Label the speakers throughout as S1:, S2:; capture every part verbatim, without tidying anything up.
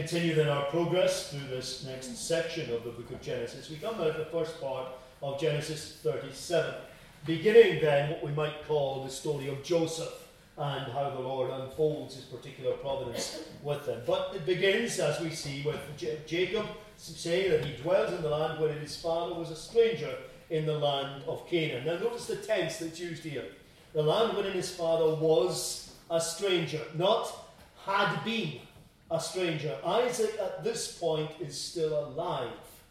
S1: Continue then our progress through this next section of the book of Genesis. We come now to the first part of Genesis thirty-seven, beginning then what we might call the story of Joseph and how the Lord unfolds his particular providence with them. But it begins, as we see, with J- Jacob saying that he dwells in the land wherein his father was a stranger in the land of Canaan. Now notice the tense that's used here. The land wherein his father was a stranger, not had been a stranger. Isaac at this point is still alive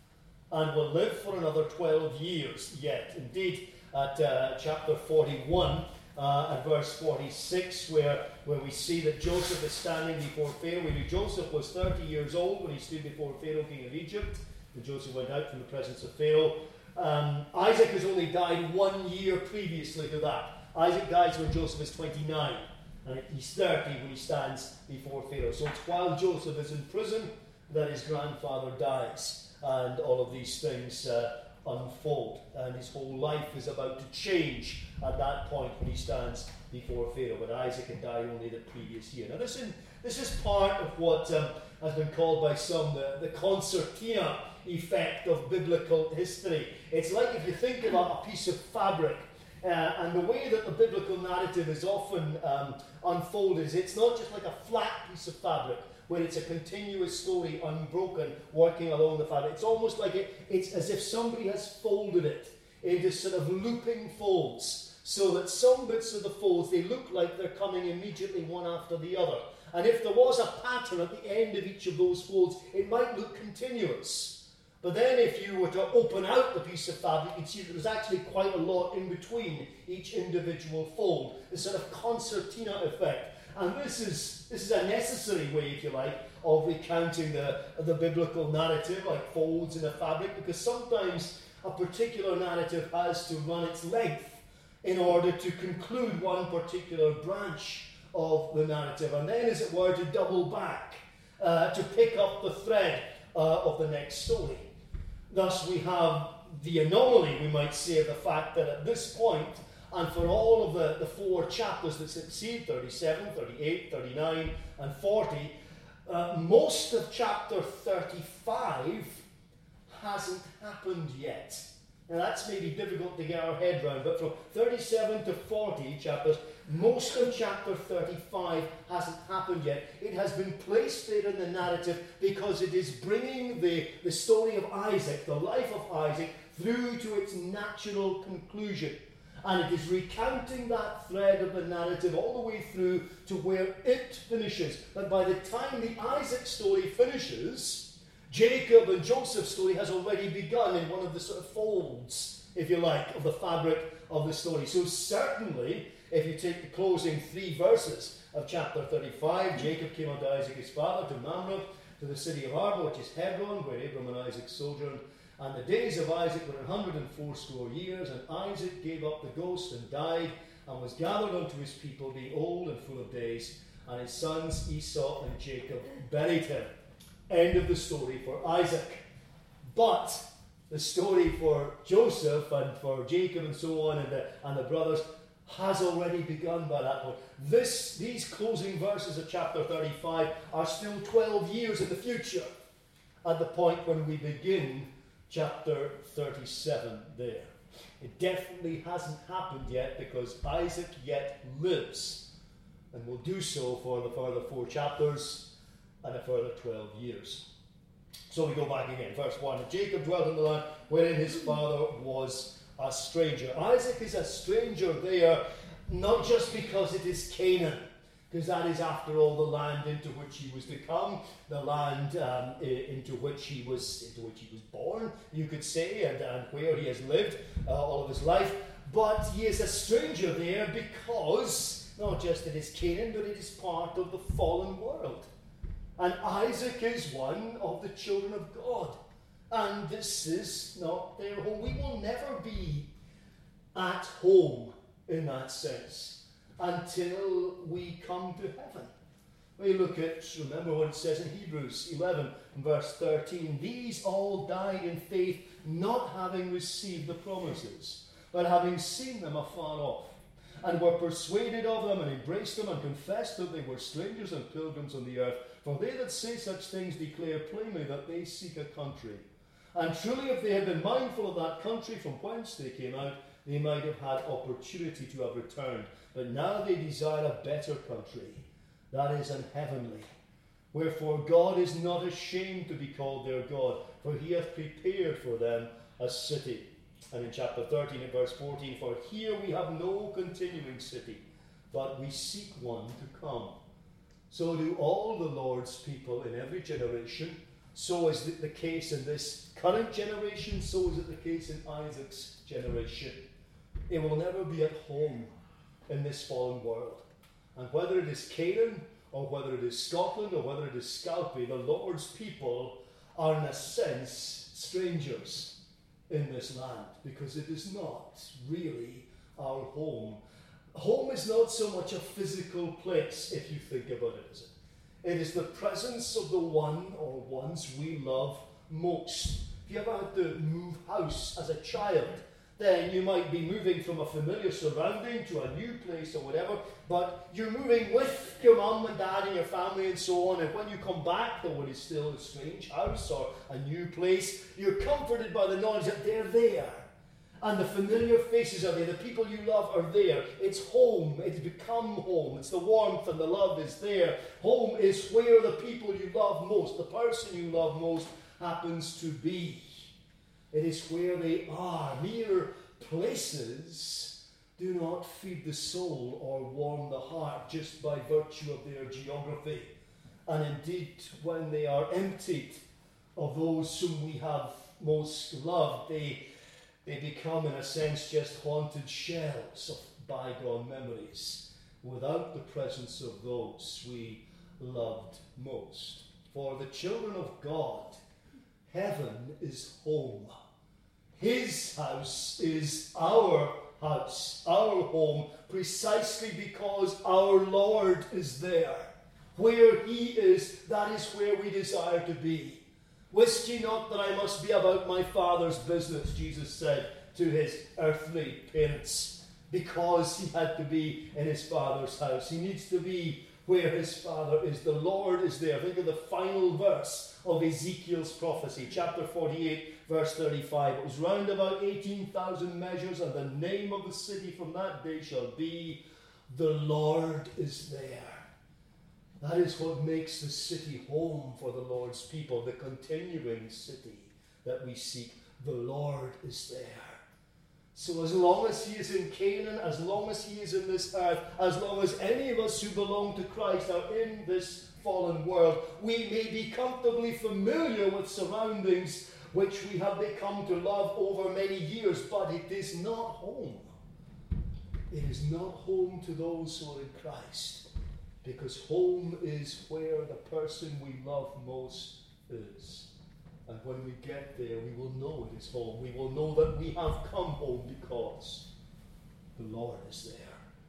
S1: and will live for another twelve years yet. Indeed, at uh, chapter forty-one, uh, at verse forty-six, where, where we see that Joseph is standing before Pharaoh. We knew Joseph was thirty years old when he stood before Pharaoh, king of Egypt, and Joseph went out from the presence of Pharaoh. Um, Isaac has only died one year previously to that. Isaac dies when Joseph is twenty-nine. And he's thirty when he stands before Pharaoh. So it's while Joseph is in prison that his grandfather dies. And all of these things uh, unfold. And his whole life is about to change at that point when he stands before Pharaoh. But Isaac had died only the previous year. Now this, in, this is part of what um, has been called by some the, the concertina effect of biblical history. It's like if you think about a piece of fabric. Uh, and the way that the biblical narrative is often um, unfolded is it's not just like a flat piece of fabric where it's a continuous story, unbroken, working along the fabric. It's almost like it, it's as if somebody has folded it into sort of looping folds, so that some bits of the folds, they look like they're coming immediately one after the other. And if there was a pattern at the end of each of those folds, it might look continuous. But then if you were to open out the piece of fabric, you'd see that there's actually quite a lot in between each individual fold. This sort of concertina effect. And this is this is a necessary way, if you like, of recounting the, the biblical narrative, like folds in a fabric, because sometimes a particular narrative has to run its length in order to conclude one particular branch of the narrative. And then, as it were, to double back, uh, to pick up the thread uh, of the next story. Thus we have the anomaly, we might say, of the fact that at this point, and for all of the, the four chapters that succeed, thirty-seven, thirty-eight, thirty-nine, and forty, uh, most of chapter thirty-five hasn't happened yet. Now that's maybe difficult to get our head around, but from thirty-seven to forty chapters, most of chapter thirty-five hasn't happened yet. It has been placed there in the narrative because it is bringing the, the story of Isaac, the life of Isaac, through to its natural conclusion. And it is recounting that thread of the narrative all the way through to where it finishes. But by the time the Isaac story finishes, Jacob and Joseph's story has already begun in one of the sort of folds, if you like, of the fabric of the story. So certainly, if you take the closing three verses of chapter thirty-five, Jacob came unto Isaac his father to Mamre, to the city of Arba, which is Hebron, where Abram and Isaac sojourned. And the days of Isaac were an hundred and fourscore years, and Isaac gave up the ghost and died, and was gathered unto his people, being old and full of days. And his sons Esau and Jacob buried him. End of the story for Isaac. But the story for Joseph and for Jacob and so on and the, and the brothers has already begun by that point. This, these closing verses of chapter thirty-five are still twelve years in the future at the point when we begin chapter thirty-seven there. It definitely hasn't happened yet because Isaac yet lives and will do so for the further four chapters and a further twelve years. So we go back again. Verse one. And Jacob dwelt in the land wherein his father was a stranger. Isaac is a stranger there, not just because it is Canaan, because that is, after all, the land into which he was to come, the land um, into which he was into which he was born, you could say, and, and where he has lived uh, all of his life. But he is a stranger there because, not just it is Canaan, but it is part of the fallen world. And Isaac is one of the children of God. And this is not their home. We will never be at home in that sense until we come to heaven. We look at, remember what it says in Hebrews eleven and verse thirteen. These all died in faith, not having received the promises, but having seen them afar off, and were persuaded of them, and embraced them, and confessed that they were strangers and pilgrims on the earth. For they that say such things declare plainly that they seek a country. And truly, if they had been mindful of that country from whence they came out, they might have had opportunity to have returned. But now they desire a better country, that is, an heavenly. Wherefore God is not ashamed to be called their God, for he hath prepared for them a city. And in chapter thirteen and verse fourteen, for here we have no continuing city, but we seek one to come. So do all the Lord's people in every generation. So is it the case in this current generation, so is it the case in Isaac's generation. It will never be at home in this fallen world. And whether it is Canaan, or whether it is Scotland, or whether it is Scalpay, the Lord's people are in a sense strangers in this land, because it is not really our home. Home is not so much a physical place, if you think about it, is it? It is the presence of the one or ones we love most. If you ever had to move house as a child, then you might be moving from a familiar surrounding to a new place or whatever, but you're moving with your mum and dad and your family and so on, and when you come back, though it is still a strange house or a new place, you're comforted by the knowledge that they're there. And the familiar faces are there, the people you love are there. It's home, it's become home, it's the warmth and the love is there. Home is where the people you love most, the person you love most, happens to be. It is where they are. Mere places do not feed the soul or warm the heart just by virtue of their geography. And indeed, when they are emptied of those whom we have most loved, they, they become, in a sense, just haunted shells of bygone memories, without the presence of those we loved most. For the children of God, heaven is home. His house is our house, our home, precisely because our Lord is there. Where he is, that is where we desire to be. Wist ye not that I must be about my Father's business, Jesus said to his earthly parents, because he had to be in his Father's house. He needs to be where his Father is. The Lord is there. Think of the final verse of Ezekiel's prophecy, chapter forty-eight, verse thirty-five. It was round about eighteen thousand measures, and the name of the city from that day shall be, the Lord is there. That is what makes the city home for the Lord's people, the continuing city that we seek. The Lord is there. So as long as he is in Canaan, as long as he is in this earth, as long as any of us who belong to Christ are in this fallen world, we may be comfortably familiar with surroundings which we have become to love over many years, but it is not home. It is not home to those who are in Christ, because home is where the person we love most is. And when we get there, we will know it is home. We will know that we have come home because the Lord is there.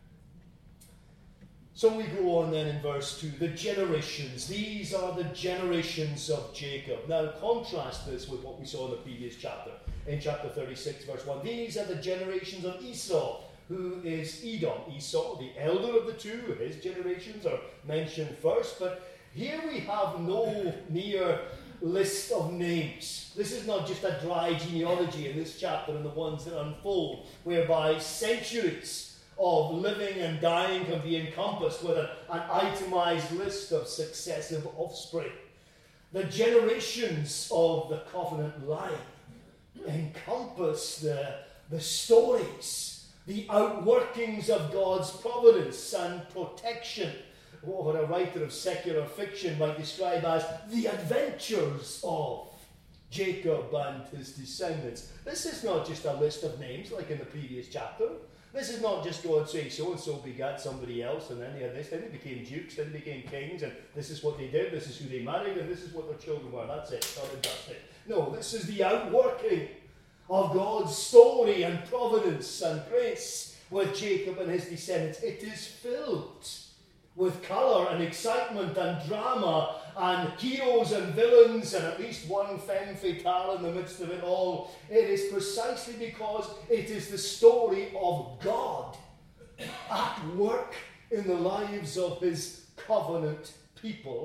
S1: So we go on then in verse two, the generations. These are the generations of Jacob. Now contrast this with what we saw in the previous chapter. In chapter thirty-six, verse one. These are the generations of Esau, who is Edom. Esau, the elder of the two, his generations are mentioned first. But here we have no mere list of names. This is not just a dry genealogy in this chapter and the ones that unfold, whereby centuries of living and dying can be encompassed with an, an itemized list of successive offspring. The generations of the covenant line encompass the, the stories, the outworkings of God's providence and protection, what a writer of secular fiction might describe as the adventures of Jacob and his descendants. This is not just a list of names like in the previous chapter. This is not just God saying so-and-so begat somebody else, and then they had this, then they became dukes, then they became kings, and this is what they did, this is who they married, and this is what their children were. That's it, done and dusted. No, this is the outworking of God's story and providence and grace with Jacob and his descendants. It is filled with colour and excitement and drama and heroes and villains and at least one femme fatale in the midst of it all. It is precisely because it is the story of God at work in the lives of his covenant people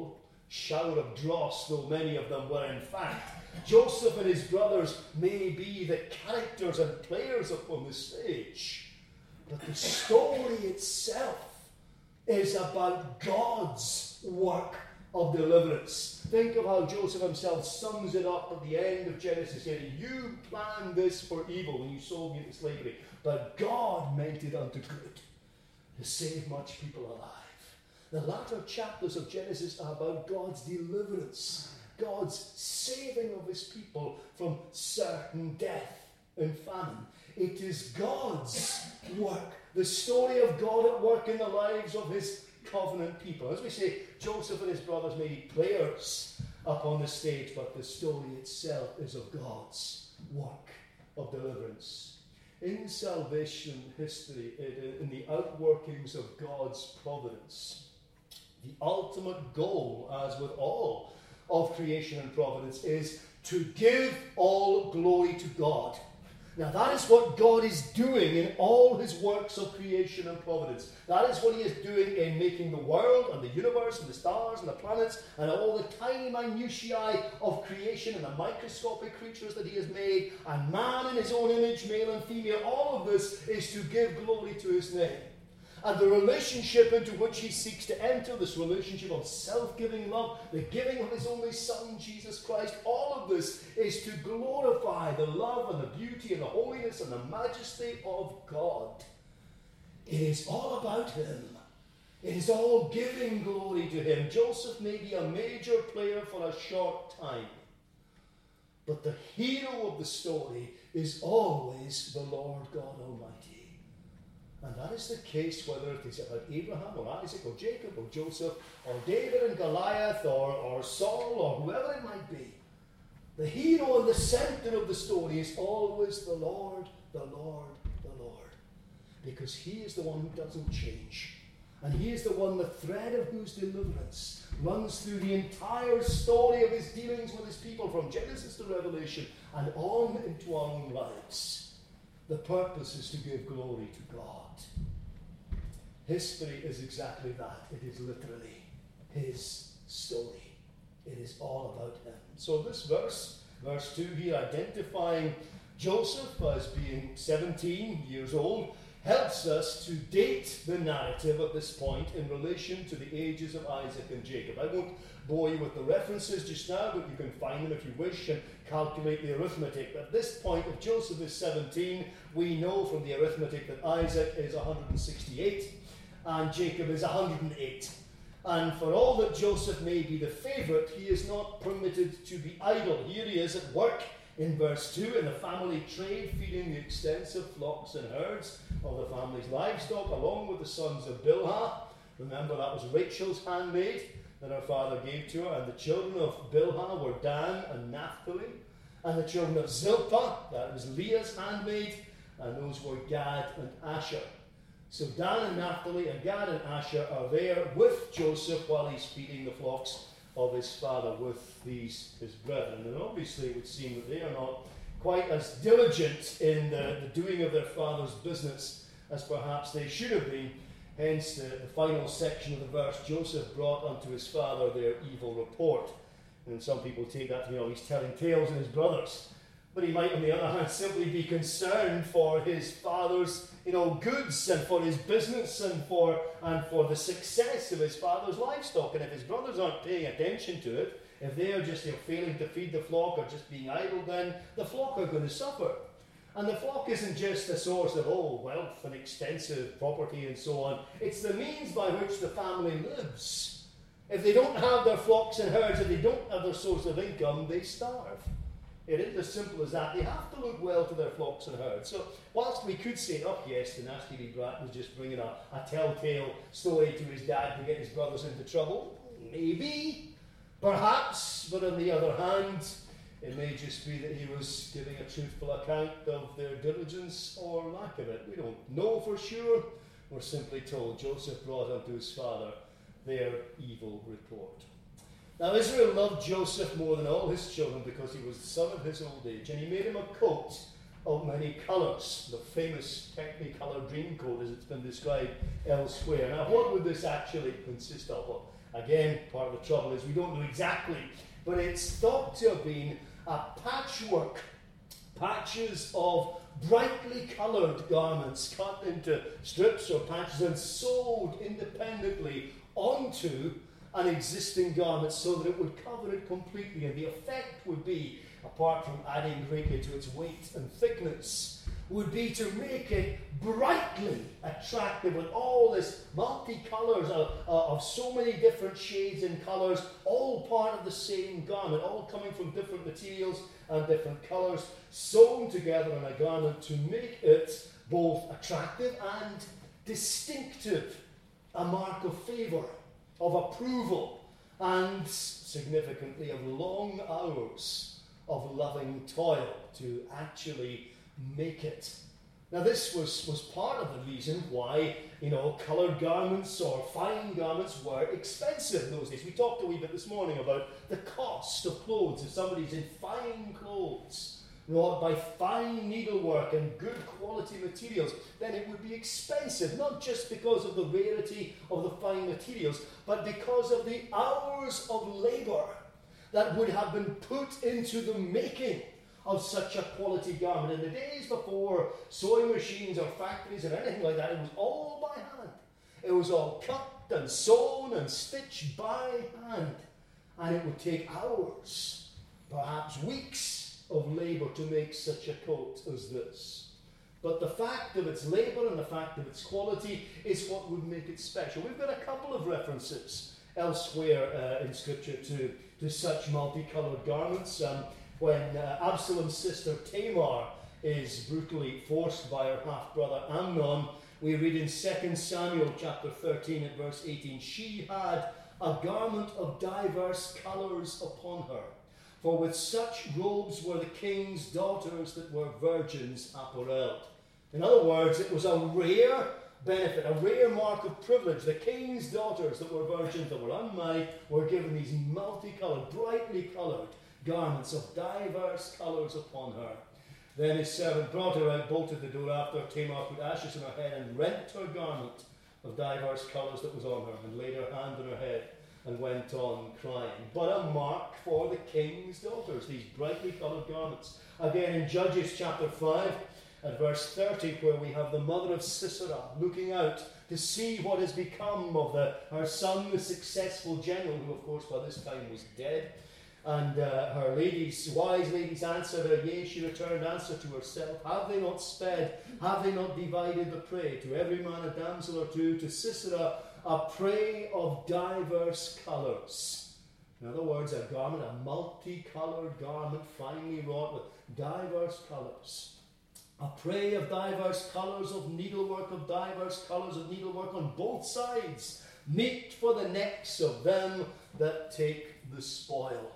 S1: shower of dross, though many of them were in fact. Joseph and his brothers may be the characters and players upon the stage, but the story itself is about God's work of deliverance. Think of how Joseph himself sums it up at the end of Genesis, saying, you planned this for evil when you sold me into slavery, but God meant it unto good, to save much people alive. The latter chapters of Genesis are about God's deliverance, God's saving of his people from certain death and famine. It is God's work, the story of God at work in the lives of his covenant people. As we say, Joseph and his brothers may be players upon the stage, but the story itself is of God's work of deliverance. In salvation history, in the outworkings of God's providence, the ultimate goal, as with all of creation and providence, is to give all glory to God. Now that is what God is doing in all his works of creation and providence. That is what he is doing in making the world and the universe and the stars and the planets and all the tiny minutiae of creation and the microscopic creatures that he has made, and man in his own image, male and female. All of this is to give glory to his name. And the relationship into which he seeks to enter, this relationship of self-giving love, the giving of his only Son, Jesus Christ, all of this is to glorify the love and the beauty and the holiness and the majesty of God. It is all about him. It is all giving glory to him. Joseph may be a major player for a short time, but the hero of the story is always the Lord God Almighty. And that is the case whether it is about Abraham or Isaac or Jacob or Joseph or David and Goliath or, or Saul or whoever it might be. The hero and the center of the story is always the Lord, the Lord, the Lord. Because he is the one who doesn't change. And he is the one, the thread of whose deliverance runs through the entire story of his dealings with his people from Genesis to Revelation and on into our own lives. The purpose is to give glory to God. History is exactly that. It is literally his story. It is all about him. So this verse, verse two here, identifying Joseph as being seventeen years old, helps us to date the narrative at this point in relation to the ages of Isaac and Jacob. I won't bore you with the references just now, but you can find them if you wish and calculate the arithmetic. At this point, if Joseph is seventeen, we know from the arithmetic that Isaac is one hundred sixty-eight and Jacob is one hundred eight. And for all that Joseph may be the favourite, he is not permitted to be idle. Here he is at work in verse two in the family trade, feeding the extensive flocks and herds of the family's livestock, along with the sons of Bilhah. Remember, that was Rachel's handmaid that her father gave to her. And the children of Bilhah were Dan and Naphtali. And the children of Zilpah, that was Leah's handmaid, and those were Gad and Asher. So Dan and Naphtali and Gad and Asher are there with Joseph while he's feeding the flocks of his father with these his brethren. And obviously it would seem that they are not quite as diligent in the, the doing of their father's business as perhaps they should have been. Hence the, the final section of the verse, Joseph brought unto his father their evil report. And some people take that to mean, you know, he's telling tales of his brothers. But he might, on the other hand, simply be concerned for his father's, you know, goods and for his business and for and for the success of his father's livestock. And if his brothers aren't paying attention to it, if they are just, you know, failing to feed the flock or just being idle, then the flock are going to suffer. And the flock isn't just a source of, oh, wealth and extensive property and so on. It's the means by which the family lives. If they don't have their flocks and herds, if they don't have their source of income, they starve. It isn't as simple as that. They have to look well to their flocks and herds. So, whilst we could say, oh yes, the nasty wee brat was just bringing a, a telltale story to his dad to get his brothers into trouble, maybe, perhaps, but on the other hand, it may just be that he was giving a truthful account of their diligence or lack of it. We don't know for sure. We're simply told Joseph brought unto his father their evil report. Now Israel loved Joseph more than all his children because he was the son of his old age, and he made him a coat of many colours, the famous Technicolor dream coat as it's been described elsewhere. Now what would this actually consist of? Well, Again, part of the trouble is we don't know exactly, but it's thought to have been a patchwork, patches of brightly coloured garments cut into strips or patches and sewed independently onto an existing garment so that it would cover it completely. And the effect would be, apart from adding greatly to its weight and thickness, would be to make it brightly attractive with all this multicolours of, uh, of so many different shades and colours, all part of the same garment, all coming from different materials and different colours, sewn together in a garment to make it both attractive and distinctive, a mark of favour, of approval, and significantly of long hours of loving toil to actually make it. Now this was, was part of the reason why, you know, coloured garments or fine garments were expensive in those days. We talked a wee bit this morning about the cost of clothes. If somebody's in fine clothes, wrought by fine needlework and good quality materials, then it would be expensive, not just because of the rarity of the fine materials, but because of the hours of labour that would have been put into the making of such a quality garment. In the days before sewing machines or factories or anything like that, it was all by hand. It was all cut and sewn and stitched by hand. And it would take hours, perhaps weeks of labour to make such a coat as this. But the fact of its labour and the fact of its quality is what would make it special. We've got a couple of references elsewhere uh, in Scripture to, to such multicoloured garments. Um, when uh, Absalom's sister Tamar is brutally forced by her half-brother Amnon, we read in Second Samuel chapter thirteen at verse eighteen, she had a garment of diverse colours upon her, for with such robes were the king's daughters that were virgins apparelled. In other words, it was a rare benefit, a rare mark of privilege. The king's daughters that were virgins, that were unmarried, were given these multicoloured, brightly coloured garments of diverse colours upon her. Then his servant brought her out, bolted the door after her. Tamar put ashes on her head and rent her garment of diverse colours that was on her, and laid her hand on her head and went on crying. But a mark for the king's daughters, these brightly coloured garments. Again in Judges chapter five at verse thirty, where we have the mother of Sisera looking out to see what has become of the, her son, the successful general, who of course by this time was dead. And uh, her ladies, wise ladies answered her, yea, she returned answer to herself. Have they not sped? Have they not divided the prey? To every man a damsel or two, to Sisera a prey of diverse colours. In other words, a garment, a multicoloured garment, finely wrought with diverse colours. A prey of diverse colours, of needlework, of diverse colours, of needlework on both sides, meet for the necks of them that take the spoil.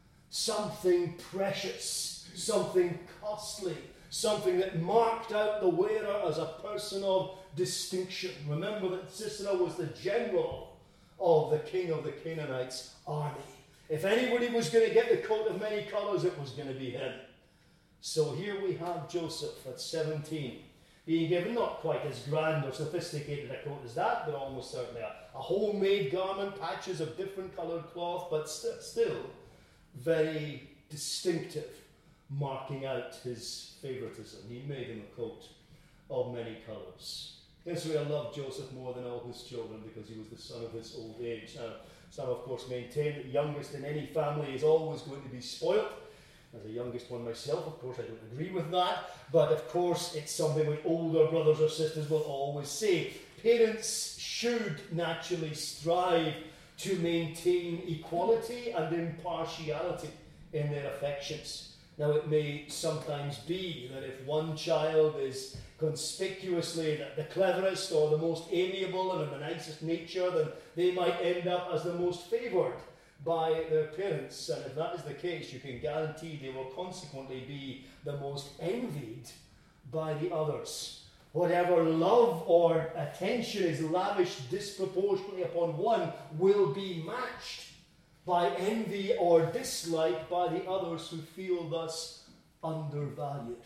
S1: Something precious, something costly, something that marked out the wearer as a person of distinction. Remember that Sisera was the general of the king of the Canaanites' army. If anybody was going to get the coat of many colours, it was going to be him. So here we have Joseph at seventeen, being given not quite as grand or sophisticated a coat as that, but almost certainly a, a homemade garment, patches of different coloured cloth, but st- still very distinctive, marking out his favouritism. He made him a coat of many colours. Israel loved Joseph more than all his children because he was the son of his old age. Now, some of course maintain that the youngest in any family is always going to be spoilt. As the youngest one myself, of course, I don't agree with that. But of course, it's something which older brothers or sisters will always say. Parents should naturally strive to maintain equality and impartiality in their affections. Now, it may sometimes be that if one child is conspicuously the, the cleverest or the most amiable and of the nicest nature, then they might end up as the most favoured by their parents. And if that is the case, you can guarantee they will consequently be the most envied by the others. Whatever love or attention is lavished disproportionately upon one will be matched by envy or dislike by the others who feel thus undervalued.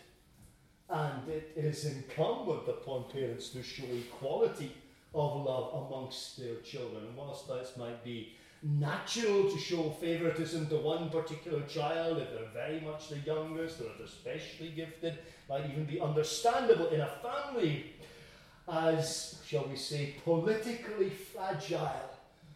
S1: And it is incumbent upon parents to show equality of love amongst their children. And whilst this might be natural to show favoritism to one particular child if they're very much the youngest or especially gifted. Might even be understandable in a family as, shall we say, politically fragile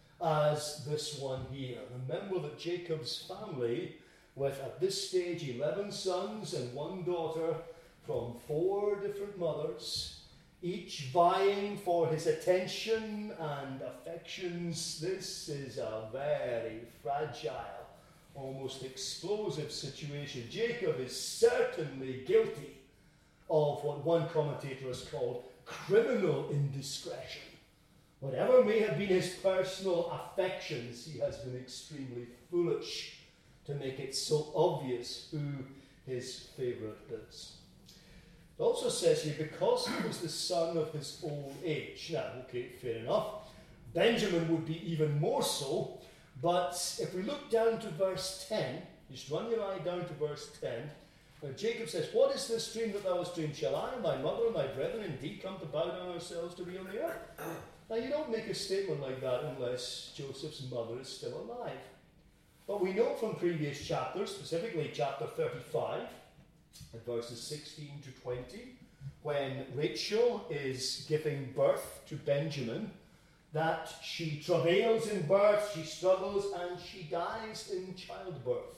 S1: as this one here. Remember that Jacob's family, with at this stage eleven sons and one daughter from four different mothers, each vying for his attention and affections. This is a very fragile, almost explosive situation. Jacob is certainly guilty of what one commentator has called criminal indiscretion. Whatever may have been his personal affections, he has been extremely foolish to make it so obvious who his favourite is. It also says here, because he was the son of his old age. Now, okay, fair enough. Benjamin would be even more so, but if we look down to verse ten, just run your eye down to verse ten, where Jacob says, "What is this dream that thou hast dreamed? Shall I and thy mother and thy brethren indeed come to bow down ourselves to thee on the earth?" Now, you don't make a statement like that unless Joseph's mother is still alive. But we know from previous chapters, specifically chapter thirty-five, at verses sixteen to twenty, when Rachel is giving birth to Benjamin, that she travails in birth, she struggles, and she dies in childbirth.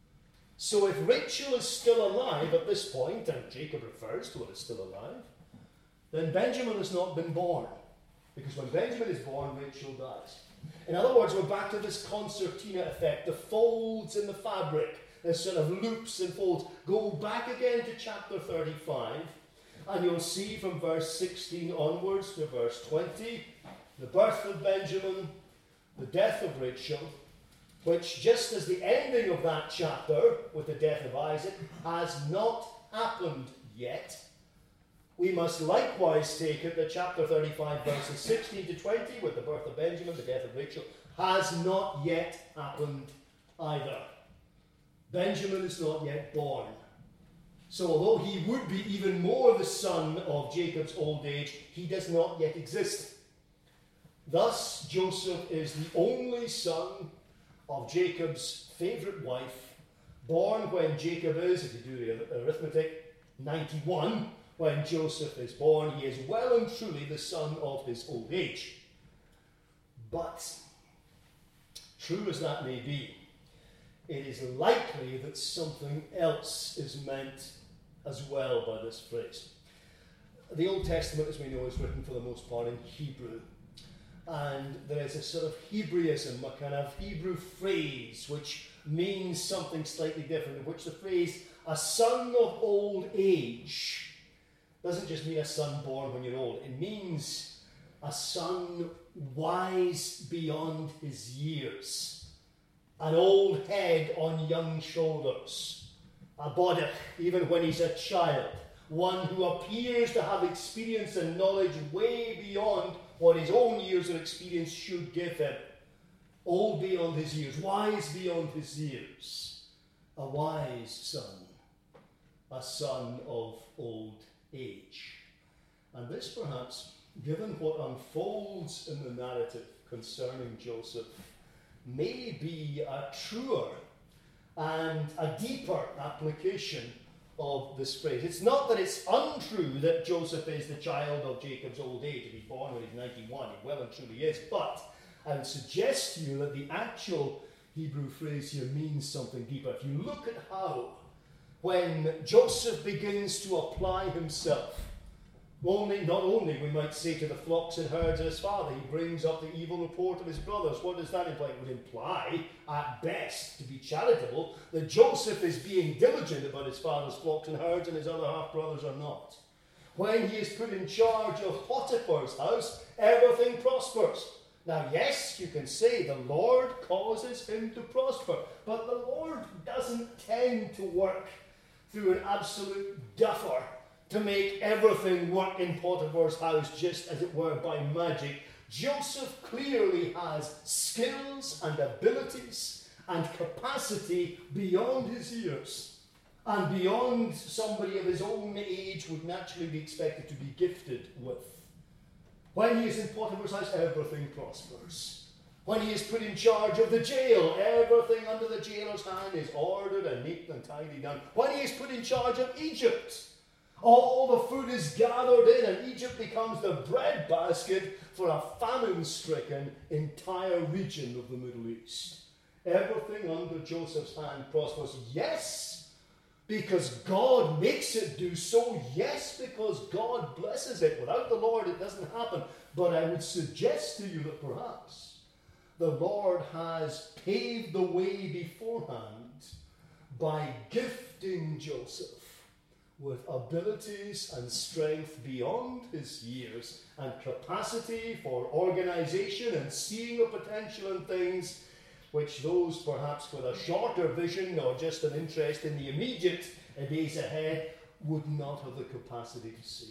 S1: So if Rachel is still alive at this point, and Jacob refers to it as still alive, then Benjamin has not been born. Because when Benjamin is born, Rachel dies. In other words, we're back to this concertina effect, the folds in the fabric. There's sort of loops and folds. Go back again to chapter thirty-five, and you'll see from verse sixteen onwards to verse twenty, the birth of Benjamin, the death of Rachel, which, just as the ending of that chapter with the death of Isaac, has not happened yet. We must likewise take it that chapter thirty-five, verses sixteen to twenty, with the birth of Benjamin, the death of Rachel, has not yet happened either. Benjamin is not yet born. So although he would be even more the son of Jacob's old age, he does not yet exist. Thus, Joseph is the only son of Jacob's favourite wife, born when Jacob is, if you do the arithmetic, ninety-one. When Joseph is born, he is well and truly the son of his old age. But, true as that may be, it is likely that something else is meant as well by this phrase. The Old Testament, as we know, is written for the most part in Hebrew. And there is a sort of Hebraism, a kind of Hebrew phrase which means something slightly different, in which the phrase, a son of old age, doesn't just mean a son born when you're old. It means a son wise beyond his years. An old head on young shoulders. A bodach, even when he's a child. One who appears to have experience and knowledge way beyond what his own years of experience should give him. Old beyond his years. Wise beyond his years. A wise son. A son of old age. And this perhaps, given what unfolds in the narrative concerning Joseph, may be a truer and a deeper application of this phrase. It's not that it's untrue that Joseph is the child of Jacob's old age. If he's born when he's ninety-one, he well and truly is. But I would suggest to you that the actual Hebrew phrase here means something deeper. If you look at how, when Joseph begins to apply himself, only, not only, we might say, to the flocks and herds of his father, he brings up the evil report of his brothers. What does that imply? It would imply, at best, to be charitable, that Joseph is being diligent about his father's flocks and herds and his other half-brothers are not. When he is put in charge of Potiphar's house, everything prospers. Now, yes, you can say the Lord causes him to prosper, but the Lord doesn't tend to work through an absolute duffer to make everything work in Potiphar's house just as it were by magic. Joseph clearly has skills and abilities and capacity beyond his years and beyond somebody of his own age would naturally be expected to be gifted with. When he is in Potiphar's house, everything prospers. When he is put in charge of the jail, everything under the jailer's hand is ordered and neat and tidy done. When he is put in charge of Egypt, all the food is gathered in, and Egypt becomes the breadbasket for a famine-stricken entire region of the Middle East. Everything under Joseph's hand prospers. Yes, because God makes it do so. Yes, because God blesses it. Without the Lord, it doesn't happen. But I would suggest to you that perhaps the Lord has paved the way beforehand by gifting Joseph with abilities and strength beyond his years and capacity for organization and seeing the potential in things which those perhaps with a shorter vision or just an interest in the immediate days ahead would not have the capacity to see.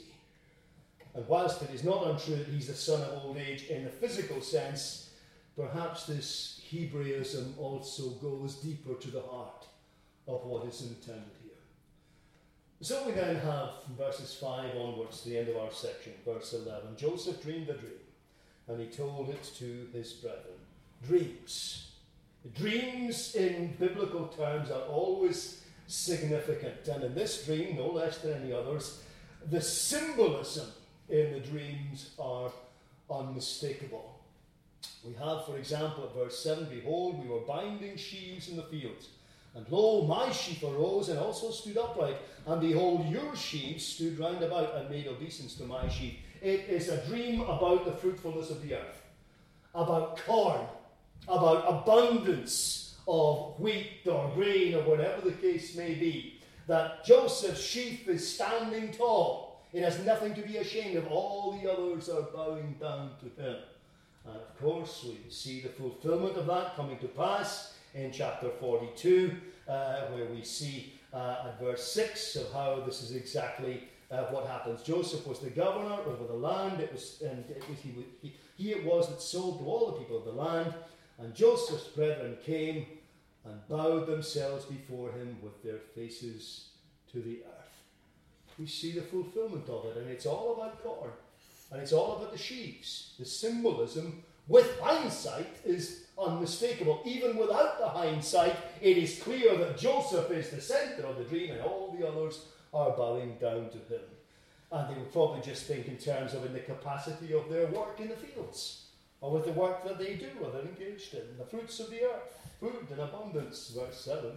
S1: And whilst it is not untrue that he's the son of old age in the physical sense, perhaps this Hebraism also goes deeper to the heart of what is intended here. So we then have from verses five onwards to the end of our section, verse eleven. Joseph dreamed a dream, and he told it to his brethren. Dreams. Dreams in biblical terms are always significant, and in this dream, no less than any others, the symbolism in the dreams are unmistakable. We have, for example, at verse seven, behold, we were binding sheaves in the fields. And lo, my sheaf arose and also stood upright. And behold, your sheaves stood round about and made obeisance to my sheaf. It is a dream about the fruitfulness of the earth, about corn, about abundance of wheat or grain or whatever the case may be. That Joseph's sheaf is standing tall. It has nothing to be ashamed of. All the others are bowing down to him. And of course, we see the fulfillment of that coming to pass in chapter forty-two, uh, where we see uh, at verse six of how this is exactly uh, what happens. Joseph was the governor over the land. It was, and it was, he, he, he it was that sold to all the people of the land. And Joseph's brethren came and bowed themselves before him with their faces to the earth. We see the fulfillment of it, and it's all about corn. And it's all about the sheaves. The symbolism, with hindsight, is unmistakable. Even without the hindsight, it is clear that Joseph is the center of the dream and all the others are bowing down to him. And they would probably just think in terms of in the capacity of their work in the fields, or with the work that they do, or they're engaged in, the fruits of the earth, food in abundance, verse seven.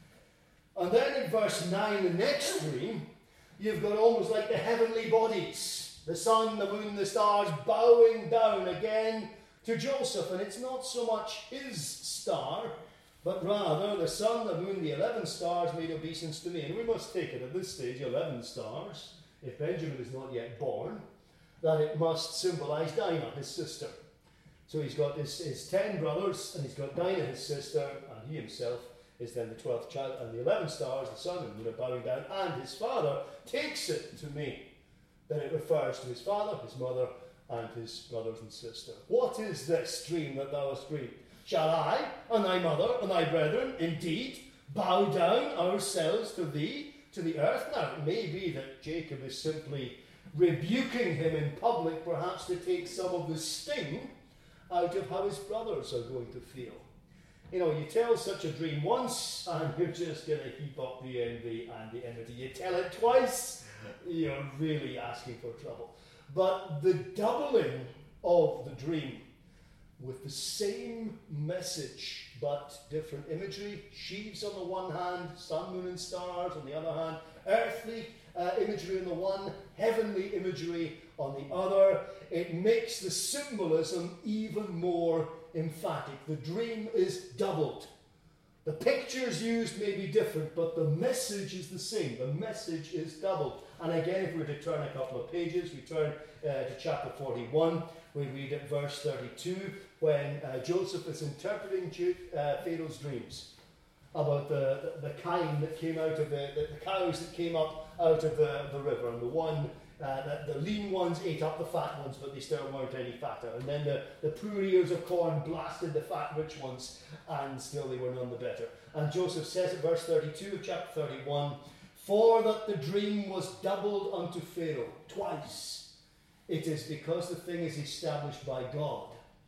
S1: And then in verse nine, the next dream, you've got almost like the heavenly bodies. The sun, the moon, the stars bowing down again to Joseph. And it's not so much his star, but rather the sun, the moon, the eleven stars made obeisance to me. And we must take it at this stage, eleven stars, if Benjamin is not yet born, that it must symbolize Dinah, his sister. So he's got his, his ten brothers, and he's got Dinah, his sister, and he himself is then the twelfth child. And the eleven stars, the sun and moon, are bowing down, and his father takes it to me. Then it refers to his father, his mother, and his brothers and sister. What is this dream that thou hast dreamed? Shall I, and thy mother, and thy brethren, indeed, bow down ourselves to thee, to the earth? Now, it may be that Jacob is simply rebuking him in public, perhaps to take some of the sting out of how his brothers are going to feel. You know, you tell such a dream once, and you're just going to heap up the envy and the enmity. You tell it twice, you're really asking for trouble. But the doubling of the dream with the same message but different imagery, sheaves on the one hand, sun, moon and stars on the other hand, earthly uh, imagery on the one, heavenly imagery on the other, it makes the symbolism even more emphatic. The dream is doubled. The pictures used may be different, but the message is the same. The message is doubled. And again, if we were to turn a couple of pages, we turn uh, to chapter forty-one. We read at verse thirty-two, when uh, Joseph is interpreting Jude, uh, Pharaoh's dreams about the, the, the kine that came out of the, the, the cows that came up out of the, the river, and the one Uh, the, the lean ones ate up the fat ones, but they still weren't any fatter. And then the, the poor ears of corn blasted the fat rich ones, and still they were none the better. And Joseph says at verse thirty-two of chapter thirty-one, for that the dream was doubled unto Pharaoh twice. It is because the thing is established by God.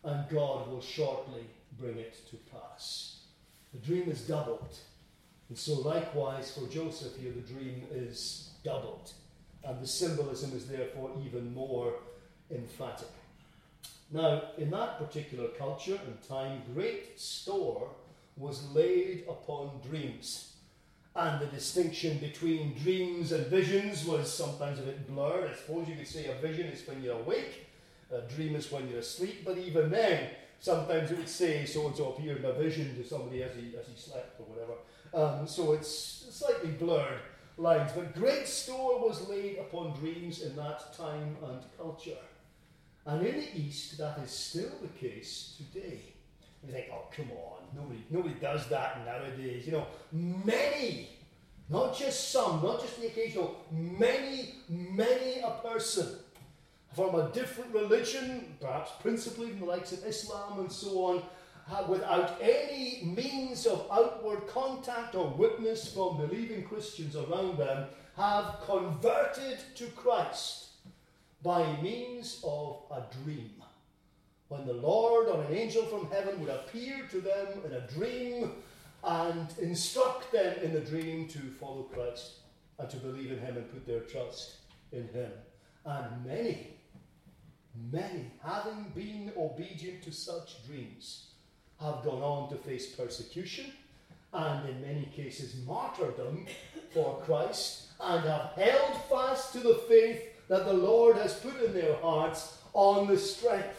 S1: and God will shortly bring it to pass. The dream is doubled. And so likewise for Joseph here, the dream is doubled. And the symbolism is therefore even more emphatic. Now, in that particular culture and time, great store was laid upon dreams. And the distinction between dreams and visions was sometimes a bit blurred. I suppose you could say a vision is when you're awake, a dream is when you're asleep, but even then, sometimes it would say so-and-so appeared in a vision to somebody as he, as he slept or whatever. Um, so it's slightly blurred lines. But great store was laid upon dreams in that time and culture. And in the East, that is still the case today. You think, oh, come on, nobody, nobody does that nowadays. You know, many, not just some, not just the occasional, many, many a person from a different religion, perhaps principally from the likes of Islam and so on, have, without any means of outward contact or witness from believing Christians around them, have converted to Christ by means of a dream. When the Lord or an angel from heaven would appear to them in a dream and instruct them in the dream to follow Christ and to believe in him and put their trust in him. And many, many, having been obedient to such dreams, have gone on to face persecution and in many cases martyrdom for Christ, and have held fast to the faith that the Lord has put in their hearts on the strength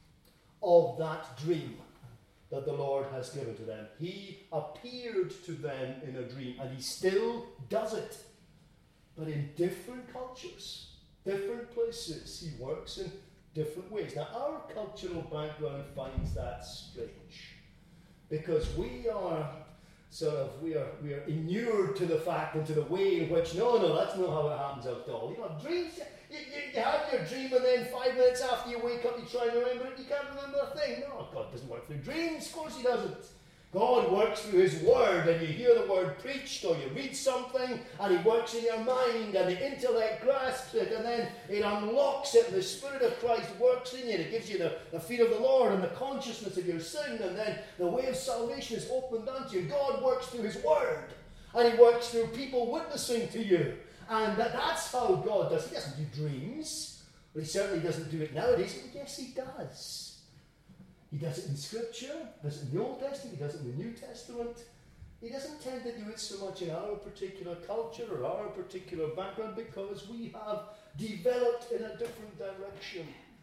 S1: of that dream that the Lord has given to them. He appeared to them in a dream, and he still does it, but in different cultures, different places. He works in different ways. Now, our cultural background finds that strange, because we are sort of, we are we are inured to the fact and to the way in which, no, no, that's not how it happens at all. You know, dreams, you, you, you have your dream and then five minutes after you wake up you try and remember it, you can't remember a thing. No, God doesn't work through dreams, of course he doesn't. God works through his word, and you hear the word preached, or you read something, and he works in your mind, and the intellect grasps it, and then it unlocks it, and the Spirit of Christ works in you, and it gives you the, the fear of the Lord and the consciousness of your sin, and then the way of salvation is opened unto you. God works through his word, and he works through people witnessing to you, and that, that's how God does. He doesn't do dreams, but he certainly doesn't do it nowadays. But yes, he does. He does it in Scripture, he does it in the Old Testament, he does it in the New Testament. He doesn't tend to do it so much in our particular culture or our particular background, because we have developed in a different direction.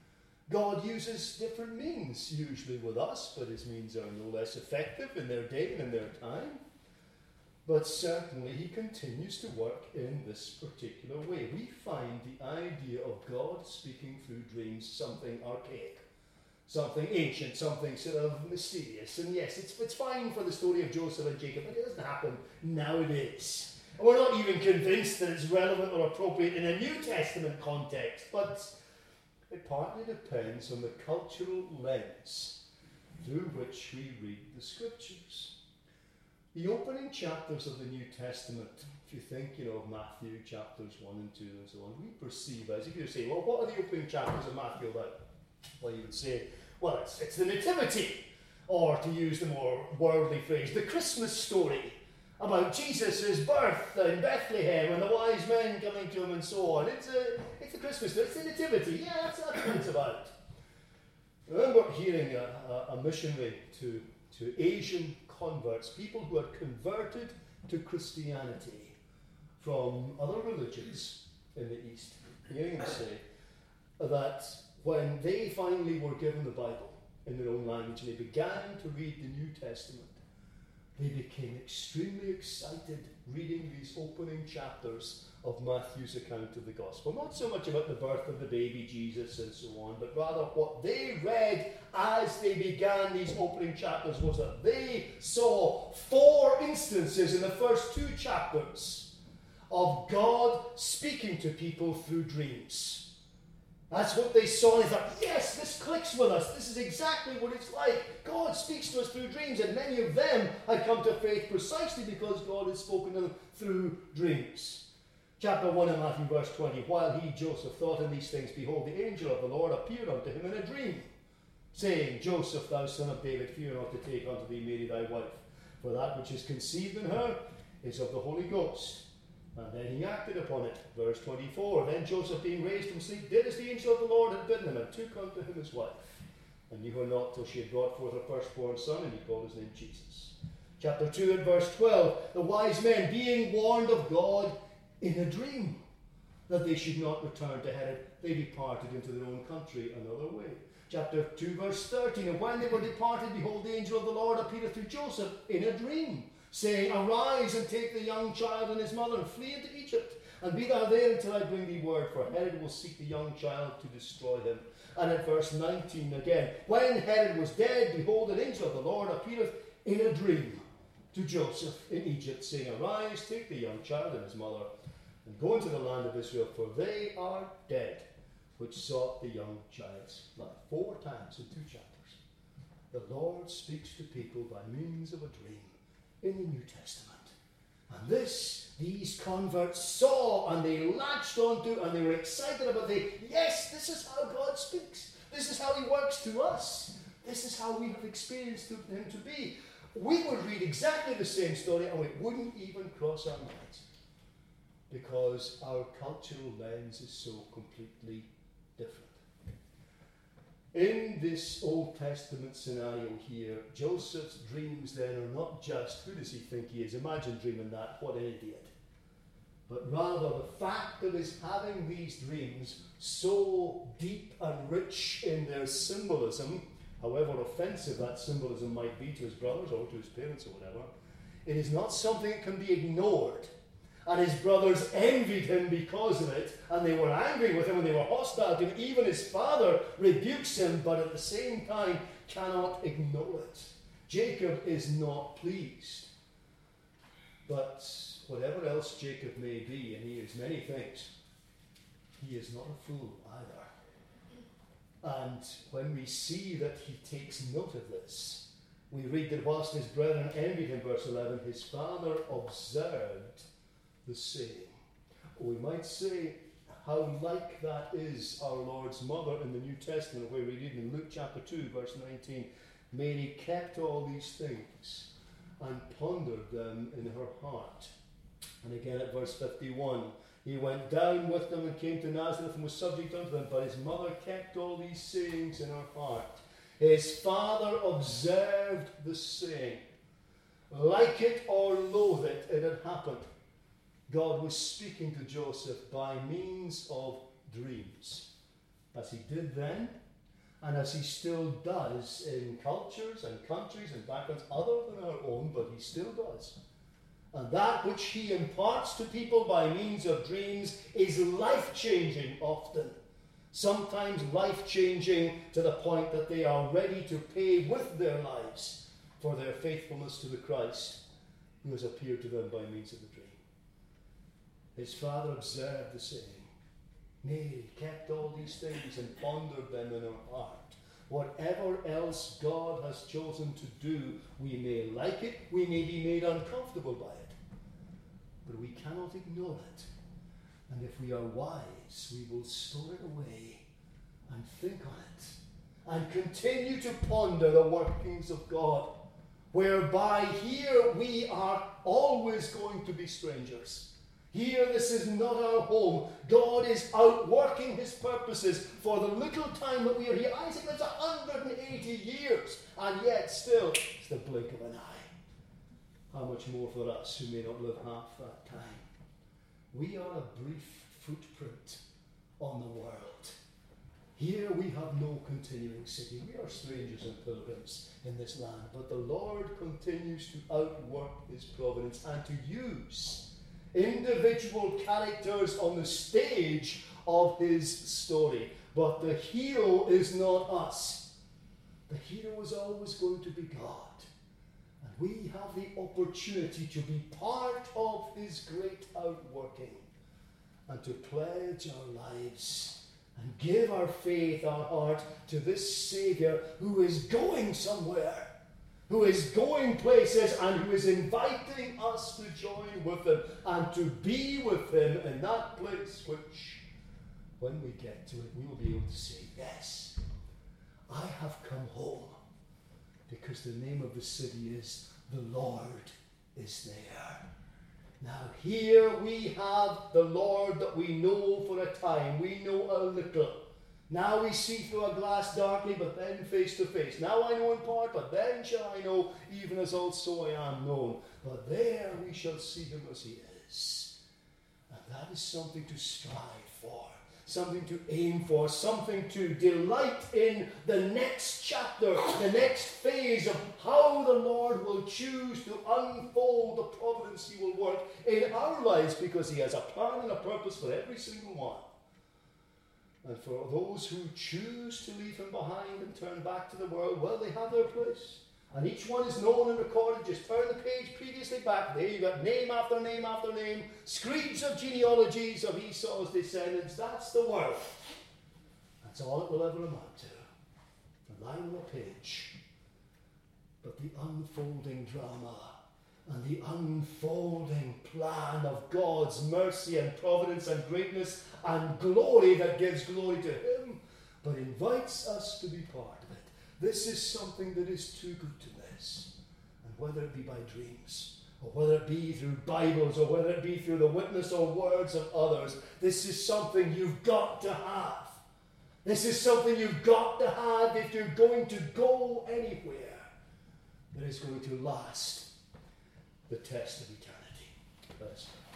S1: God uses different means, usually with us, but his means are no less effective in their day and in their time. But certainly he continues to work in this particular way. We find the idea of God speaking through dreams something archaic, something ancient, something sort of mysterious. And yes, it's, it's fine for the story of Joseph and Jacob, but it doesn't happen nowadays. And we're not even convinced that it's relevant or appropriate in a New Testament context, but it partly depends on the cultural lens through which we read the Scriptures. The opening chapters of the New Testament, if you think, you know, of Matthew chapters one and two and so on, we perceive as, if you say, well, what are the opening chapters of Matthew about? Well, you would say, well, it's, it's the Nativity, or to use the more worldly phrase, the Christmas story about Jesus' birth in Bethlehem and the wise men coming to him and so on. It's a, it's the Christmas story, it's the Nativity. Yeah, that's, that's what it's about. I remember hearing a, a, a missionary to, to Asian converts, people who had converted to Christianity from other religions in the East, hearing him say that when they finally were given the Bible in their own language and they began to read the New Testament, they became extremely excited reading these opening chapters of Matthew's account of the gospel. Not so much about the birth of the baby Jesus and so on, but rather what they read as they began these opening chapters was that they saw four instances in the first two chapters of God speaking to people through dreams. That's what they saw, and they thought, yes, this clicks with us. This is exactly what it's like. God speaks to us through dreams, and many of them had come to faith precisely because God had spoken to them through dreams. Chapter one of Matthew, verse twenty, while he, Joseph, thought on these things, behold, the angel of the Lord appeared unto him in a dream, saying, Joseph, thou son of David, fear not to take unto thee Mary thy wife, for that which is conceived in her is of the Holy Ghost. And then he acted upon it. Verse twenty-four, then Joseph, being raised from sleep, did as the angel of the Lord had bidden him, and took unto him his wife, and knew her not till she had brought forth her firstborn son, and he called his name Jesus. Chapter two and verse twelve, the wise men, being warned of God in a dream, that they should not return to Herod, they departed into their own country another way. Chapter two, verse thirteen, and when they were departed, behold, the angel of the Lord appeared to Joseph in a dream, saying, arise and take the young child and his mother, and flee into Egypt, and be thou there until I bring thee word, for Herod will seek the young child to destroy him. And at verse nineteen again, when Herod was dead, behold, an angel of the Lord appeareth in a dream to Joseph in Egypt, saying, arise, take the young child and his mother, and go into the land of Israel, for they are dead, which sought the young child's life. Four times in two chapters, the Lord speaks to people by means of a dream in the New Testament. And this, these converts saw, and they latched onto, and they were excited about it. Yes, this is how God speaks. This is how he works to us. This is how we have experienced him to be. We would read exactly the same story, and it wouldn't even cross our minds, because our cultural lens is so completely different. In this Old Testament scenario here, Joseph's dreams then are not just, who does he think he is? Imagine dreaming that, what an idiot. But rather the fact of his having these dreams so deep and rich in their symbolism, however offensive that symbolism might be to his brothers or to his parents or whatever, it is not something that can be ignored. And his brothers envied him because of it, and they were angry with him, and they were hostile to him. Even his father rebukes him, but at the same time cannot ignore it. Jacob is not pleased. But whatever else Jacob may be, and he is many things, he is not a fool either. And when we see that he takes note of this, we read that whilst his brethren envied him, verse eleven, his father observed the saying. We might say how like that is our Lord's mother in the New Testament, where we read in Luke chapter two, verse nineteen, Mary kept all these things and pondered them in her heart. And again at verse fifty-one, he went down with them and came to Nazareth and was subject unto them, but his mother kept all these sayings in her heart. His father observed the saying. Like it or loathe it, it had happened. God was speaking to Joseph by means of dreams, as he did then, and as he still does in cultures and countries and backgrounds other than our own, but he still does. And that which he imparts to people by means of dreams is life-changing often. Sometimes life-changing to the point that they are ready to pay with their lives for their faithfulness to the Christ who has appeared to them by means of the dream. His father observed the saying. Mary kept all these things and pondered them in her heart. Whatever else God has chosen to do, we may like it, we may be made uncomfortable by it, but we cannot ignore it. And if we are wise, we will store it away and think on it and continue to ponder the workings of God, whereby here we are always going to be strangers. Here, this is not our home. God is out working his purposes for the little time that we are here. Isaac lives one hundred eighty years, and yet still, it's the blink of an eye. How much more for us who may not live half that time? We are a brief footprint on the world. Here we have no continuing city. We are strangers and pilgrims in this land, but the Lord continues to outwork his providence and to use individual characters on the stage of his story. But the hero is not us. The hero is always going to be God. And we have the opportunity to be part of his great outworking and to pledge our lives and give our faith, our heart to this Saviour who is going somewhere, who is going places, and who is inviting us to join with him and to be with him in that place which, when we get to it, we will be able to say, yes, I have come home because the name of the city is the Lord is there. Now here we have the Lord that we know for a time. We know a little. Now we see through a glass darkly, but then face to face. Now I know in part, but then shall I know, even as also I am known. But there we shall see him as he is. And that is something to strive for, something to aim for, something to delight in the next chapter, the next phase of how the Lord will choose to unfold the providence he will work in our lives, because he has a plan and a purpose for every single one. And for those who choose to leave him behind and turn back to the world, well, they have their place. And each one is known and recorded. Just turn the page previously back. There you've got name after name after name, screeds of genealogies of Esau's descendants. That's the world. That's all it will ever amount to. A line on a page. But the unfolding drama and the unfolding plan of God's mercy and providence and greatness and glory that gives glory to him, but invites us to be part of it. This is something that is too good to miss. And whether it be by dreams, or whether it be through Bibles, or whether it be through the witness or words of others, this is something you've got to have. This is something you've got to have if you're going to go anywhere that is going to last the test of eternity. Let us pray.